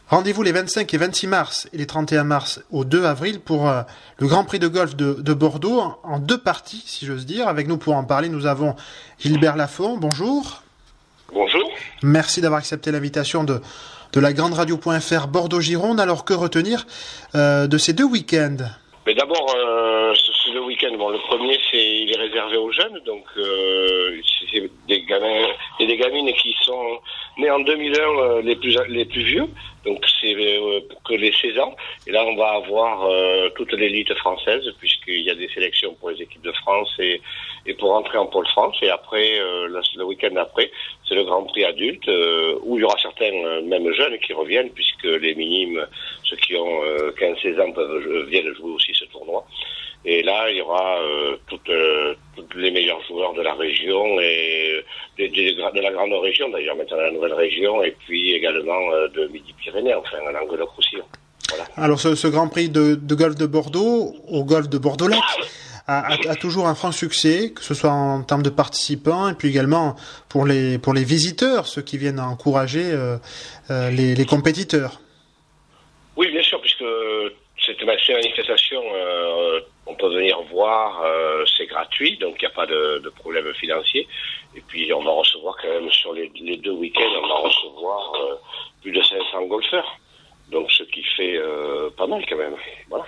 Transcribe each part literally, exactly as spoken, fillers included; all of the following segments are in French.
Rendez-vous les vingt-cinq et vingt-six mars et les trente et un mars au deux avril pour euh, le Grand Prix de golf de, de Bordeaux en, en deux parties, si j'ose dire. Avec nous pour en parler, nous avons Gilbert Lafont. Bonjour. Bonjour. Merci d'avoir accepté l'invitation de, de la grande radio point f r Bordeaux-Gironde. Alors, que retenir euh, de ces deux week-ends? Mais d'abord, euh, ce le week-end, bon, le premier, c'est il est réservé aux jeunes, donc euh, c'est des gamins et des gamines qui sont nés en deux mille un, euh, les plus les plus vieux, donc c'est euh, pour que les seize ans. Et là, on va avoir euh, toute l'élite française, puisqu'il y a des sélections pour les équipes de France et, et pour entrer en pôle France. Et après, euh, le, le week-end après, c'est le Grand Prix adulte, euh, où il y aura certains, euh, même jeunes, qui reviennent, puisque les minimes, ceux qui ont euh, quinze seize ans, peuvent viennent jouer aussi ce tournoi. Et là, il y aura euh, toutes, euh, toutes les meilleurs joueurs de la région et de, de, de la grande région, d'ailleurs, maintenant la nouvelle région, et puis également euh, de Midi-Pyrénées, enfin, en Languedoc-Roussillon. Voilà. Alors, ce, ce Grand Prix de, de golf de Bordeaux, au golf de Bordeaux-Lac, a, a, a toujours un franc succès, que ce soit en termes de participants, et puis également pour les, pour les visiteurs, ceux qui viennent encourager euh, euh, les, les compétiteurs. Oui, bien sûr, puisque cette manifestation, euh, on peut venir voir, euh, c'est gratuit, donc il n'y a pas de, de problème financier. Et puis on va recevoir quand même sur les, les deux week-ends, on va recevoir euh, plus de cinq cents golfeurs. Donc ce qui fait euh, pas mal quand même. Voilà.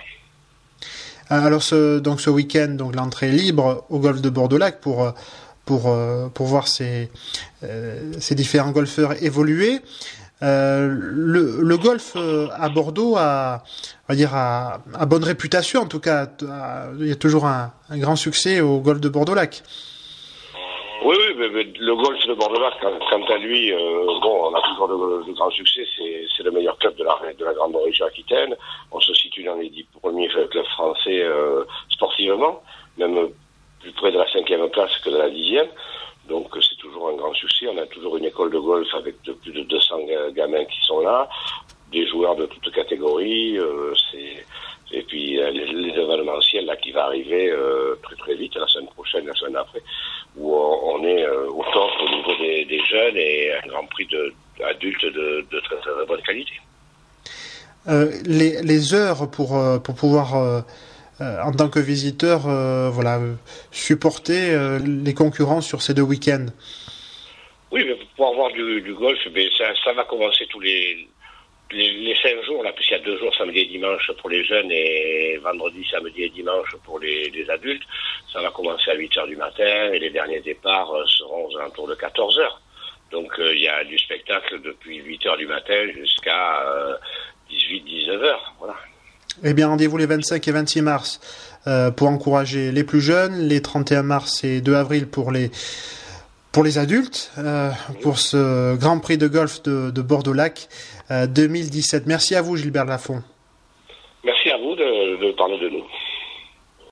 Alors ce, donc ce week-end, donc l'entrée est libre au golf de Bordeaux-Lac pour pour pour voir ces euh, ces différents golfeurs évoluer. Euh, le, le golf à Bordeaux a, on va dire, a, a bonne réputation, en tout cas. A, il y a toujours un, un grand succès au golf de Bordeaux-Lac. Oui, oui, mais, mais le golf de Bordeaux-Lac, quant à lui, euh, bon, on a toujours de, de grands succès. C'est, c'est le meilleur club de la, de la grande région aquitaine. On se situe dans les dix premiers clubs français euh, sportivement, même plus près de la cinquième place que de la dixième. Donc c'est toujours un grand succès. On a toujours une école de golf avec de, plus de deux cents gamins qui sont là, des joueurs de toutes catégories. Euh, c'est, et puis les, les événementiels là qui va arriver euh, très très vite, la semaine prochaine, la semaine après, où on, on est euh, au top au niveau des, des jeunes et un grand prix de, d'adultes de, de très, très bonne qualité. Euh, les, les heures pour pour pouvoir euh, Euh, en tant que visiteur, euh, voilà, euh, supporter euh, les concurrents sur ces deux week-ends. Oui, mais pour pouvoir voir du, du golf, mais ça, ça va commencer tous les, les, les cinq jours, là, puisqu'il y a deux jours, samedi et dimanche pour les jeunes et vendredi, samedi et dimanche pour les, les adultes. Ça va commencer à huit heures du matin et les derniers départs euh, seront aux alentours de quatorze heures. Donc euh, il y a du spectacle depuis huit heures du matin jusqu'à euh, dix-huit dix-neuf heures. Voilà. Eh bien, rendez-vous les vingt-cinq et vingt-six mars euh, pour encourager les plus jeunes, les trente et un mars et deux avril pour les pour les adultes, euh, pour ce Grand Prix de golf de, de Bordeaux-Lac euh, deux mille dix-sept. Merci à vous, Gilbert Lafont. Merci à vous de, de parler de nous.